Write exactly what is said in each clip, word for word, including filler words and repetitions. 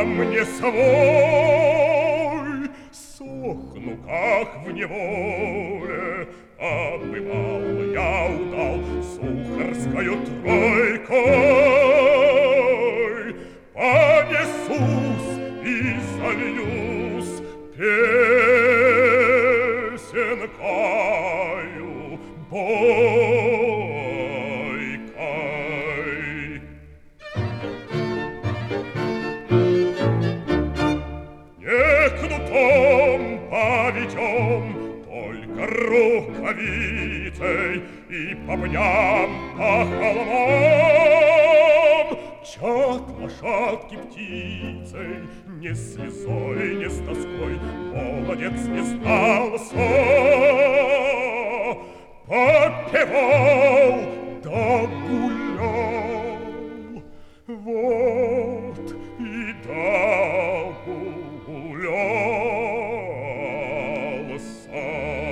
мне свой, сохну, как в неволе, а бывал я удал сухарскою тройкой. Понесусь и зальюсь песенкою бойкой. Не кнутом поведем, только рукавицей, и по пням, по холмам мчат лошадки птицей, не с слезой, не с тоской, молодец не сдался, попевал да гулял, вот и догулялся.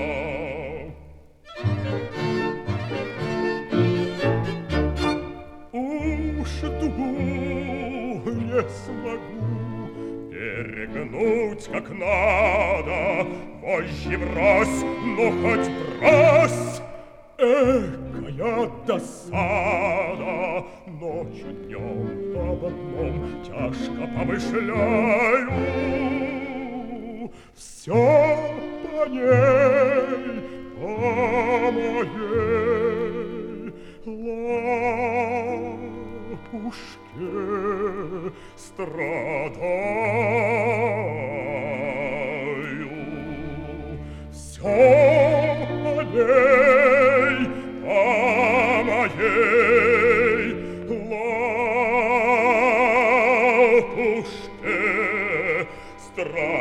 Уж дугу не смогу перегнуть как надо, вожжи брось, но хоть брось. Экая досада, ночью днем об одном тяжко помышляю. Все по ней, по моей лапушке страдаю. Все по ней, по моей лапушке страдаю.